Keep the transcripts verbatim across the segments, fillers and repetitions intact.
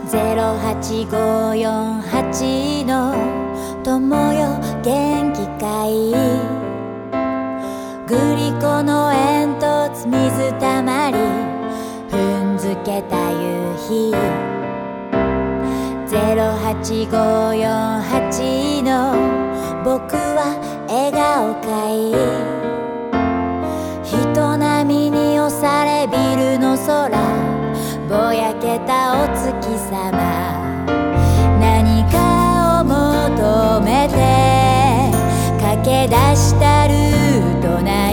ゼロはちごよんはちの友よ元気かい。グリコの煙突水たまり踏んづけた夕日。ゼロはちごよんはちの僕は笑顔かい。人並みに押されビルの空ぼやけたお月様。何かを求めて駆け出したルートない。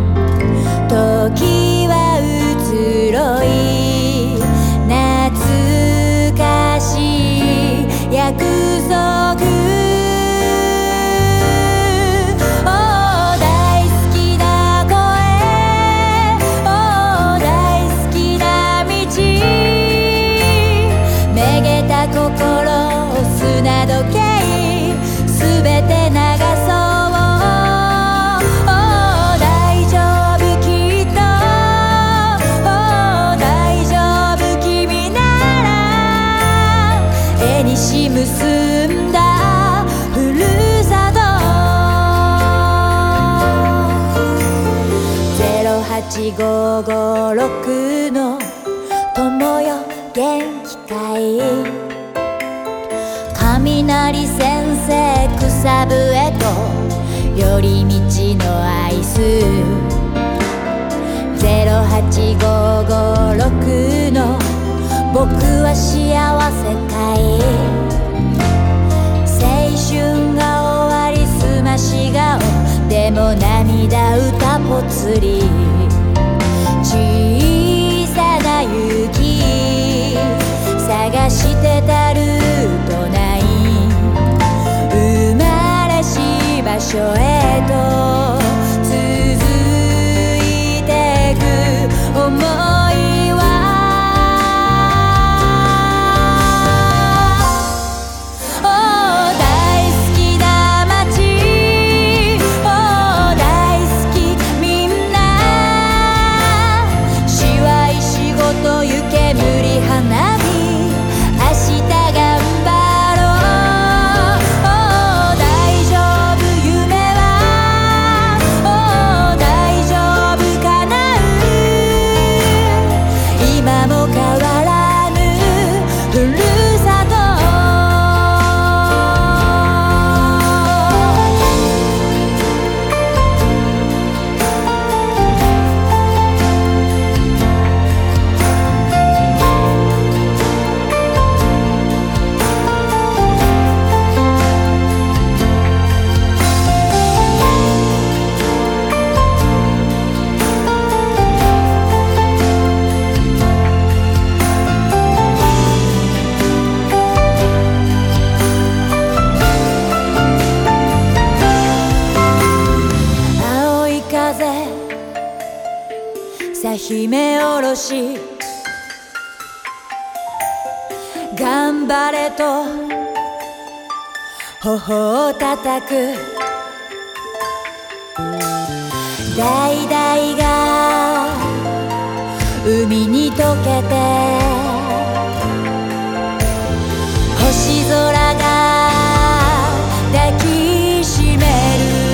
時は移ろい懐かしい約束。結んだふるさと。ゼロはちごごろくの友よ元気かい。雷先生草笛と寄り道のアイス。ゼロはちごごろくの僕は幸せかい。青春が終わりすまし顔でも涙歌ぽつり。小さな雪探してたルートない。生まれし場所へと続いてく想いは姫おろし頑張れと頬を叩く。代々が海に溶けて星空が抱きしめる。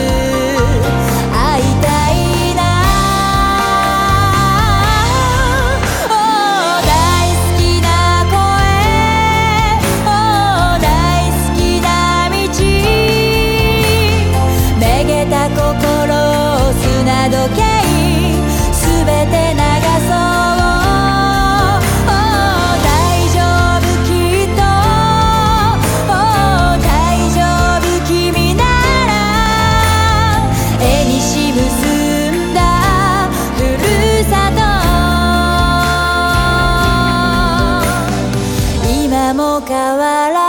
時計すべて流そう。大丈夫きっと大丈夫君なら。絵にし結んだふるさと。今も変わら